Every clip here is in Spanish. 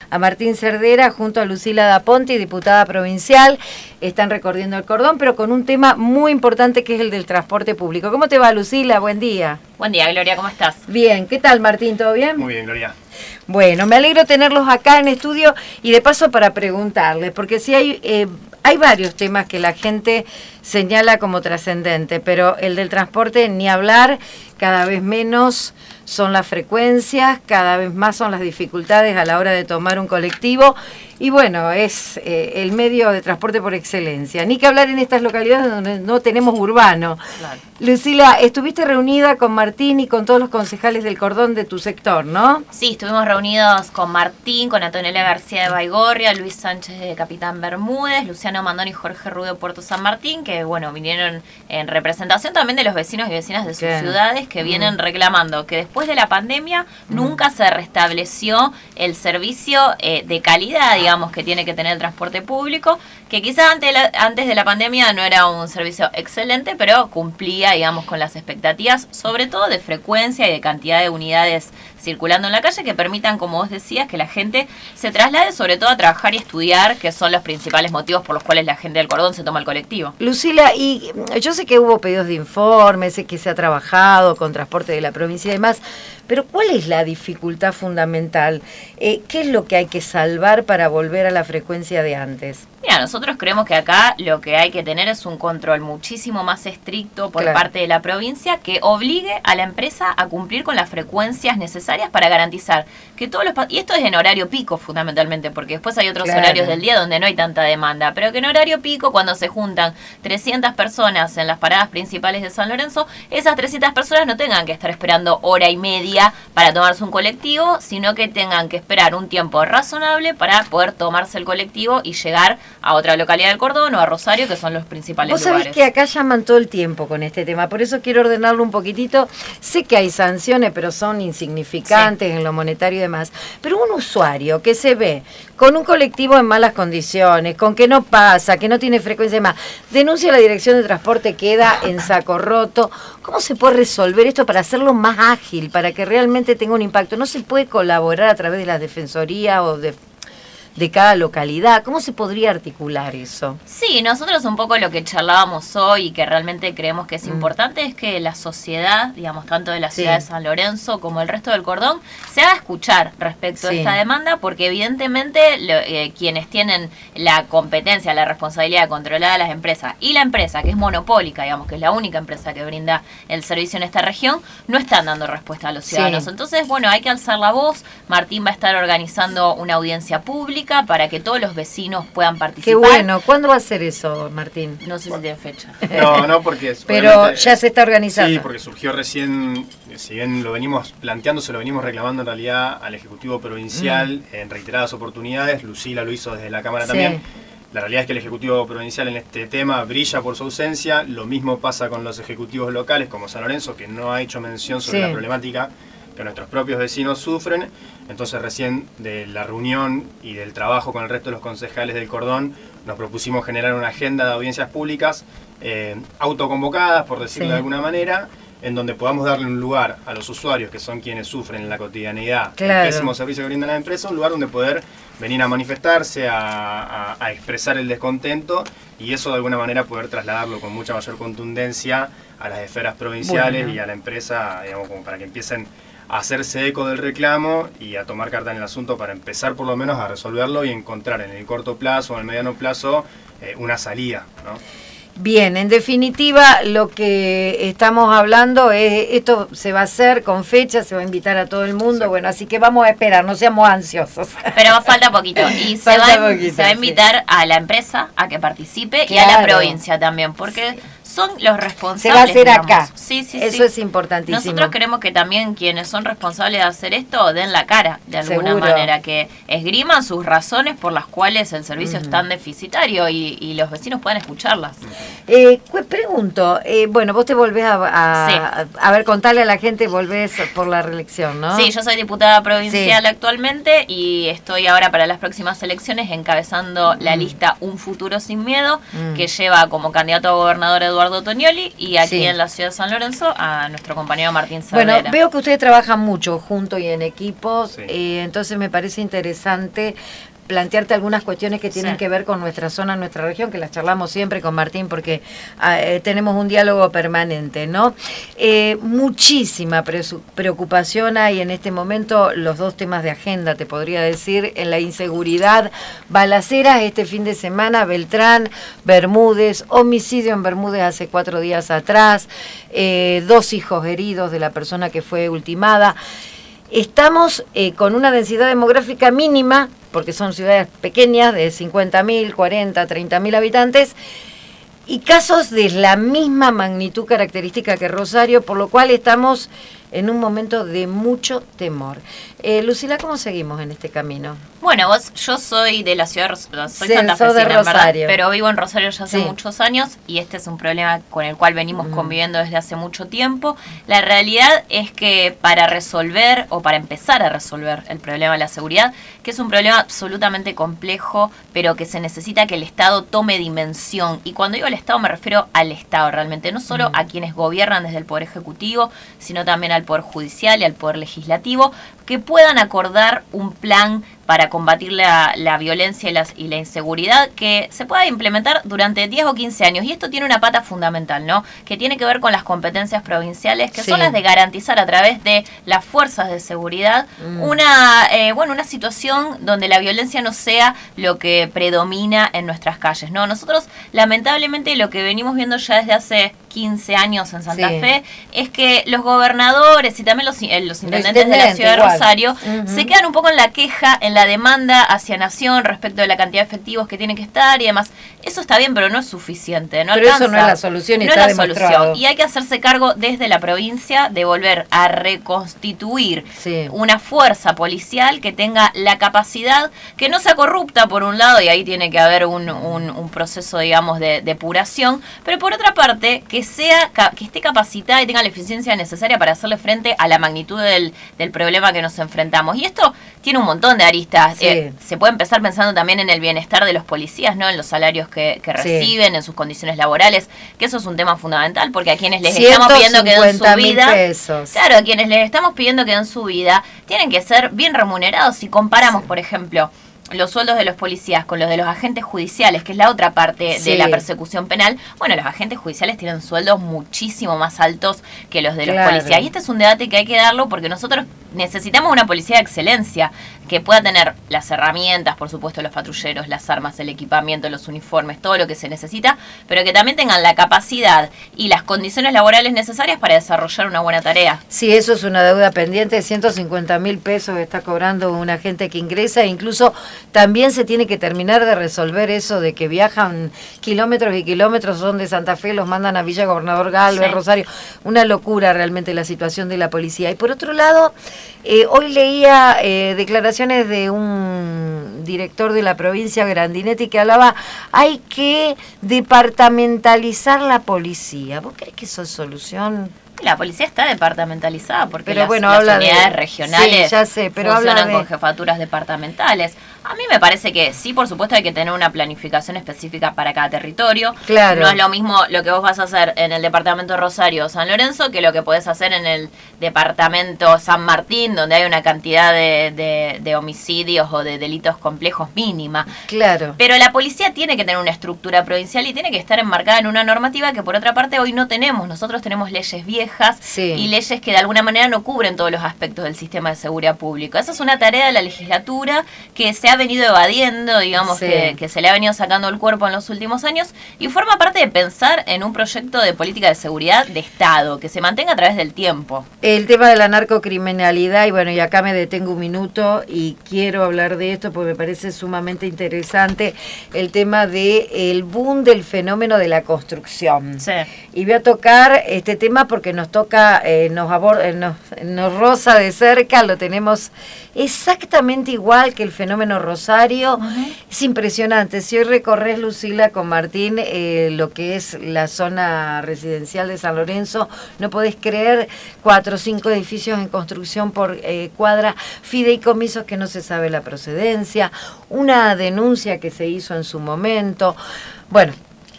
a Martín Cerdera junto a Lucila Da Ponte, diputada provincial. Están recorriendo el cordón, pero con un tema muy importante que es el del transporte público. ¿Cómo te va, Lucila? Buen día. Buen día, Gloria, ¿cómo estás? Bien, ¿qué tal, Martín? ¿Todo bien? Muy bien, Gloria. Bueno, me alegro tenerlos acá en estudio y de paso para preguntarles, porque sí hay varios temas que la gente señala como trascendente, pero el del transporte ni hablar, cada vez menos son las frecuencias, cada vez más son las dificultades a la hora de tomar un colectivo y bueno, es el medio de transporte por excelencia. Ni que hablar en estas localidades donde no tenemos urbano. Claro. Lucila, estuviste reunida con Martín y con todos los concejales del cordón de tu sector, ¿no? Sí, estuvimos reunidos con Martín, con Antonella García de Baigorria, Luis Sánchez de Capitán Bermúdez, Luciano Mandón y Jorge Rude de Puerto San Martín, que bueno, vinieron en representación también de los vecinos y vecinas de sus ciudades que vienen reclamando que después de la pandemia nunca se restableció el servicio de calidad, digamos, que tiene que tener el transporte público, que quizás antes de la pandemia no era un servicio excelente, pero cumplía, digamos, con las expectativas, sobre todo de frecuencia y de cantidad de unidades circulando en la calle que permitan, como vos decías, que la gente se traslade sobre todo a trabajar y estudiar, que son los principales motivos por los cuales la gente del cordón se toma el colectivo. Lucila, y yo sé que hubo pedidos de informes, sé que se ha trabajado con transporte de la provincia y demás, pero ¿cuál es la dificultad fundamental? ¿Qué es lo que hay que salvar para volver a la frecuencia de antes? Mira, nosotros creemos que acá lo que hay que tener es un control muchísimo más estricto por parte de la provincia que obligue a la empresa a cumplir con las frecuencias necesarias para garantizar que todos los... Y esto es en horario pico fundamentalmente, porque después hay otros horarios del día donde no hay tanta demanda, pero que en horario pico, cuando se juntan 300 personas en las paradas principales de San Lorenzo, esas 300 personas no tengan que estar esperando hora y media para tomarse un colectivo, sino que tengan que esperar un tiempo razonable para poder tomarse el colectivo y llegar a otra localidad del cordón o a Rosario, que son los principales lugares. Vos sabés que acá llaman todo el tiempo con este tema, por eso quiero ordenarlo un poquitito. Sé que hay sanciones, pero son insignificantes en lo monetario y demás. Pero un usuario que se ve con un colectivo en malas condiciones, con que no pasa, que no tiene frecuencia y demás, denuncia a la dirección de transporte, queda en saco roto. ¿Cómo se puede resolver esto para hacerlo más ágil, para que realmente tenga un impacto? ¿No se puede colaborar a través de la defensoría o de cada localidad? ¿Cómo se podría articular eso? Sí, nosotros un poco lo que charlábamos hoy y que realmente creemos que es importante es que la sociedad, digamos, tanto de la ciudad de San Lorenzo como el resto del cordón, se haga escuchar respecto a esta demanda, porque evidentemente quienes tienen la competencia, la responsabilidad de controlar a las empresas y la empresa, que es monopólica, digamos, que es la única empresa que brinda el servicio en esta región, no están dando respuesta a los ciudadanos. Entonces, bueno, hay que alzar la voz. Martín va a estar organizando una audiencia pública para que todos los vecinos puedan participar. Qué bueno. ¿Cuándo va a ser eso, Martín? No sé si tiene fecha. No, porque... Pero ya se está organizando. Sí, porque surgió recién, si bien lo venimos planteando, se lo venimos reclamando en realidad al Ejecutivo Provincial en reiteradas oportunidades. Lucila lo hizo desde la Cámara también. La realidad es que el Ejecutivo Provincial en este tema brilla por su ausencia. Lo mismo pasa con los ejecutivos locales, como San Lorenzo, que no ha hecho mención sobre la problemática que nuestros propios vecinos sufren. Entonces recién de la reunión y del trabajo con el resto de los concejales del cordón nos propusimos generar una agenda de audiencias públicas autoconvocadas, por decirlo de alguna manera, en donde podamos darle un lugar a los usuarios, que son quienes sufren en la cotidianidad el pésimo servicio que brinda la empresa, un lugar donde poder venir a manifestarse, a expresar el descontento y eso de alguna manera poder trasladarlo con mucha mayor contundencia a las esferas provinciales y a la empresa, digamos, como para que empiecen a hacerse eco del reclamo y a tomar carta en el asunto para empezar por lo menos a resolverlo y encontrar en el corto plazo o en el mediano plazo una salida, ¿no? Bien, en definitiva, lo que estamos hablando es, esto se va a hacer con fecha, se va a invitar a todo el mundo, bueno, así que vamos a esperar, no seamos ansiosos. Pero falta poquito, y se va a invitar a la empresa a que participe y a la provincia también, porque son los responsables. Se va a hacer acá. Sí, eso es importantísimo. Nosotros queremos que también quienes son responsables de hacer esto den la cara de alguna manera, que esgriman sus razones por las cuales el servicio es tan deficitario y los vecinos puedan escucharlas. Pregunto, bueno, vos te volvés a ver, contarle a la gente, volvés por la reelección, ¿no? Sí, yo soy diputada provincial actualmente y estoy ahora para las próximas elecciones encabezando la lista Un Futuro Sin Miedo, que lleva como candidato a gobernador Eduardo Eduardo Tonioli, y aquí Sí. en la ciudad de San Lorenzo a nuestro compañero Martín Cervera. Bueno, veo que ustedes trabajan mucho juntos y en equipos, Sí. entonces me parece interesante plantearte algunas cuestiones que tienen Sí. que ver con nuestra zona, nuestra región, que las charlamos siempre con Martín porque tenemos un diálogo permanente, ¿no? Muchísima preocupación hay en este momento, los dos temas de agenda, te podría decir, en la inseguridad, balaceras este fin de semana, Beltrán, Bermúdez, homicidio en Bermúdez hace 4 días atrás, 2 hijos heridos de la persona que fue ultimada. Estamos con una densidad demográfica mínima, porque son ciudades pequeñas de 50.000, 40, 30.000 habitantes, y casos de la misma magnitud característica que Rosario, por lo cual estamos en un momento de mucho temor. Lucila, ¿cómo seguimos en este camino? Bueno, yo soy de la ciudad de Rosario, soy Sí, sos de santafesina, en verdad, Rosario. pero vivo en Rosario ya hace Sí. muchos años y este es un problema con el cual venimos conviviendo desde hace mucho tiempo. La realidad es que para resolver o para empezar a resolver el problema de la seguridad, que es un problema absolutamente complejo, pero que se necesita que el Estado tome dimensión. Y cuando digo el Estado me refiero al Estado realmente, no solo a quienes gobiernan desde el Poder Ejecutivo, sino también al Poder Judicial y al Poder Legislativo, que puedan acordar un plan para combatir la violencia y la inseguridad que se pueda implementar durante 10 o 15 años. Y esto tiene una pata fundamental, ¿no? Que tiene que ver con las competencias provinciales, que Sí. son las de garantizar a través de las fuerzas de seguridad una situación donde la violencia no sea lo que predomina en nuestras calles, ¿no? Nosotros, lamentablemente, lo que venimos viendo ya desde hace 15 años en Santa Sí. Fe es que los gobernadores y también los intendentes de la ciudad de igual. Rosario Ujú. se quedan un poco en la queja, en la demanda hacia Nación respecto de la cantidad de efectivos que tienen que estar y demás. Eso está bien, pero no es suficiente. No Pero eso alcanza. no es la solución y No está es la demostrado. solución. Y hay que hacerse cargo desde la provincia de volver a reconstituir Sí. una fuerza policial que tenga la capacidad, que no sea corrupta por un lado, y ahí tiene que haber un proceso, digamos, de depuración, pero por otra parte, que esté capacitada y tenga la eficiencia necesaria para hacerle frente a la magnitud del problema que nos enfrentamos. Y esto tiene un montón de aristas. Sí. Se puede empezar pensando también en el bienestar de los policías, ¿no? En los salarios que Sí. reciben, en sus condiciones laborales, que eso es un tema fundamental, porque a quienes les estamos pidiendo que den su 150.000 vida, pesos. claro, a quienes les estamos pidiendo que den su vida, tienen que ser bien remunerados. Si comparamos, por ejemplo, los sueldos de los policías con los de los agentes judiciales, que es la otra parte Sí. de la persecución penal, bueno, los agentes judiciales tienen sueldos muchísimo más altos que los de los Claro. policías. Y este es un debate que hay que darlo porque nosotros necesitamos una policía de excelencia que pueda tener las herramientas, por supuesto, los patrulleros, las armas, el equipamiento, los uniformes, todo lo que se necesita, pero que también tengan la capacidad y las condiciones laborales necesarias para desarrollar una buena tarea. Sí, eso es una deuda pendiente, 150.000 pesos está cobrando un agente que ingresa, incluso también se tiene que terminar de resolver eso de que viajan kilómetros y kilómetros, son de Santa Fe, los mandan a Villa Gobernador Galvez, Sí. Rosario, una locura realmente la situación de la policía. Y por otro lado, hoy leía declaraciones de un director de la provincia, Grandinetti, que hablaba, hay que departamentalizar la policía. ¿Vos crees que eso es solución? La policía está departamentalizada porque Pero las, bueno, las habla de- unidades regionales sí, ya sé, pero funcionan habla de- con jefaturas departamentales. A mí me parece que sí, por supuesto, hay que tener una planificación específica para cada territorio. Claro. No es lo mismo lo que vos vas a hacer en el departamento de Rosario o San Lorenzo que lo que podés hacer en el departamento San Martín, donde hay una cantidad de homicidios o de delitos complejos mínima. Claro. Pero la policía tiene que tener una estructura provincial y tiene que estar enmarcada en una normativa que por otra parte hoy no tenemos. Nosotros tenemos leyes viejas Sí. y leyes que de alguna manera no cubren todos los aspectos del sistema de seguridad público. Esa es una tarea de la legislatura que se ha venido evadiendo, digamos, Sí. que se le ha venido sacando el cuerpo en los últimos años y forma parte de pensar en un proyecto de política de seguridad de Estado que se mantenga a través del tiempo. El tema de la narcocriminalidad, y bueno, y acá me detengo un minuto y quiero hablar de esto porque me parece sumamente interesante el tema del boom del fenómeno de la construcción. Sí. Y voy a tocar este tema porque nos toca, nos roza de cerca, lo tenemos exactamente igual que el fenómeno Rosario. Es impresionante. Si hoy recorres, Lucila, con Martín, lo que es la zona residencial de San Lorenzo, no podés creer, 4 o 5 edificios en construcción por cuadra, fideicomisos que no se sabe la procedencia, una denuncia que se hizo en su momento. Bueno,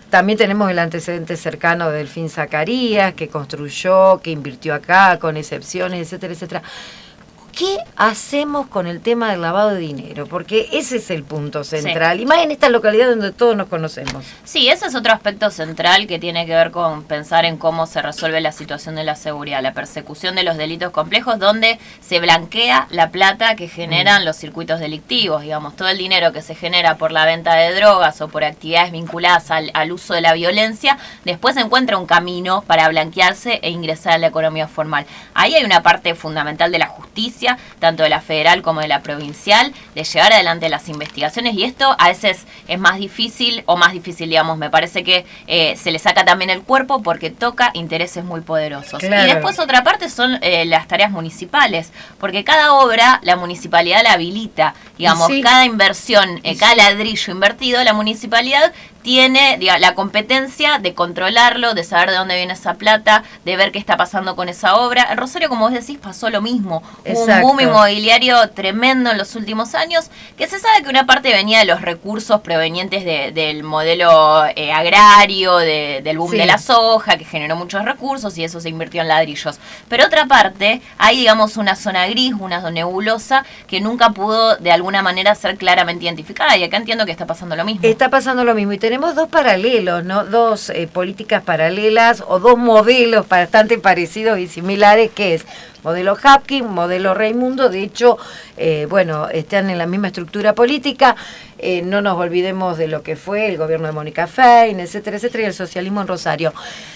también tenemos el antecedente cercano de Delfín Zacarías, que construyó, que invirtió acá, con excepciones, etcétera, etcétera. ¿Qué hacemos con el tema del lavado de dinero? Porque ese es el punto central, sí. Y más en esta localidad donde todos nos conocemos. Sí, ese es otro aspecto central que tiene que ver con pensar en cómo se resuelve la situación de la seguridad, la persecución de los delitos complejos, donde se blanquea la plata que generan los circuitos delictivos, digamos, todo el dinero que se genera por la venta de drogas o por actividades vinculadas al uso de la violencia, después se encuentra un camino para blanquearse e ingresar a la economía formal. Ahí hay una parte fundamental de la justicia, tanto de la federal como de la provincial, de llevar adelante las investigaciones, y esto a veces es más difícil, digamos, me parece que se le saca también el cuerpo porque toca intereses muy poderosos. Claro. Y después otra parte son las tareas municipales, porque cada obra la municipalidad la habilita, digamos, sí. Cada inversión, cada ladrillo invertido, la municipalidad tiene, digamos, la competencia de controlarlo, de saber de dónde viene esa plata, de ver qué está pasando con esa obra. En Rosario, como vos decís, pasó lo mismo. Hubo un boom inmobiliario tremendo en los últimos años, que se sabe que una parte venía de los recursos provenientes del modelo agrario, del boom de la soja, que generó muchos recursos y eso se invirtió en ladrillos. Pero otra parte, hay, digamos, una zona gris, una nebulosa, que nunca pudo de alguna manera ser claramente identificada, y acá entiendo que está pasando lo mismo. Está pasando lo mismo, y tenemos dos paralelos, ¿no? Dos políticas paralelas o dos modelos bastante parecidos y similares, que es modelo Hapkin, modelo Raimundo. De hecho, están en la misma estructura política. No nos olvidemos de lo que fue el gobierno de Mónica Fein, etcétera, etcétera, y el socialismo en Rosario.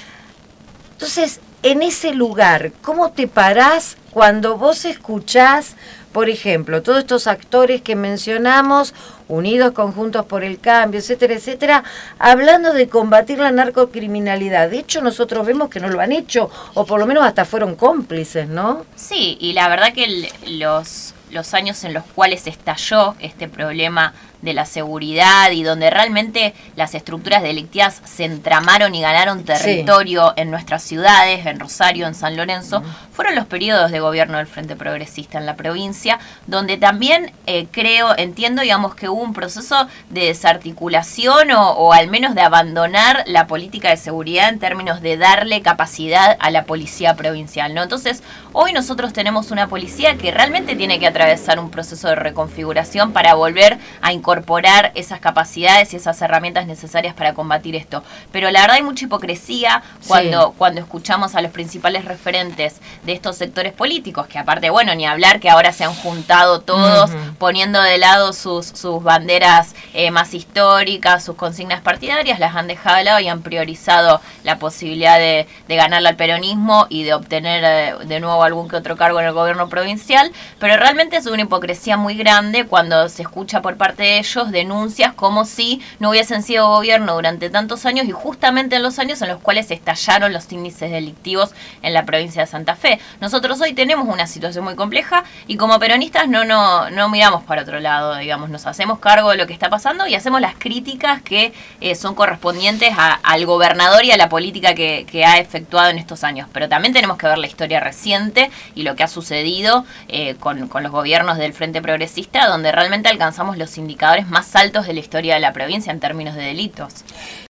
Entonces, en ese lugar, ¿cómo te parás cuando vos escuchás, por ejemplo, todos estos actores que mencionamos, unidos, conjuntos por el cambio, etcétera, etcétera, hablando de combatir la narcocriminalidad? De hecho, nosotros vemos que no lo han hecho, o por lo menos hasta fueron cómplices, ¿no? Sí, y la verdad que los años en los cuales estalló este problema de la seguridad y donde realmente las estructuras delictivas se entramaron y ganaron territorio en nuestras ciudades, en Rosario, en San Lorenzo, fueron los periodos de gobierno del Frente Progresista en la provincia, donde también entiendo, digamos, que hubo un proceso de desarticulación o al menos de abandonar la política de seguridad en términos de darle capacidad a la policía provincial, ¿no? Entonces, hoy nosotros tenemos una policía que realmente tiene que atravesar un proceso de reconfiguración para volver a incorporar esas capacidades y esas herramientas necesarias para combatir esto. Pero la verdad hay mucha hipocresía cuando escuchamos a los principales referentes de estos sectores políticos, que aparte, bueno, ni hablar que ahora se han juntado todos poniendo de lado sus banderas más históricas, sus consignas partidarias, las han dejado de lado y han priorizado la posibilidad de ganarle al peronismo y de obtener de nuevo algún que otro cargo en el gobierno provincial, pero realmente es una hipocresía muy grande cuando se escucha por parte de ellos denuncias como si no hubiesen sido gobierno durante tantos años y justamente en los años en los cuales estallaron los índices delictivos en la provincia de Santa Fe. Nosotros hoy tenemos una situación muy compleja y como peronistas no miramos para otro lado, digamos, nos hacemos cargo de lo que está pasando y hacemos las críticas que son correspondientes al gobernador y a la política que ha efectuado en estos años. Pero también tenemos que ver la historia reciente y lo que ha sucedido con los gobiernos del Frente Progresista, donde realmente alcanzamos los indicadores más altos de la historia de la provincia en términos de delitos.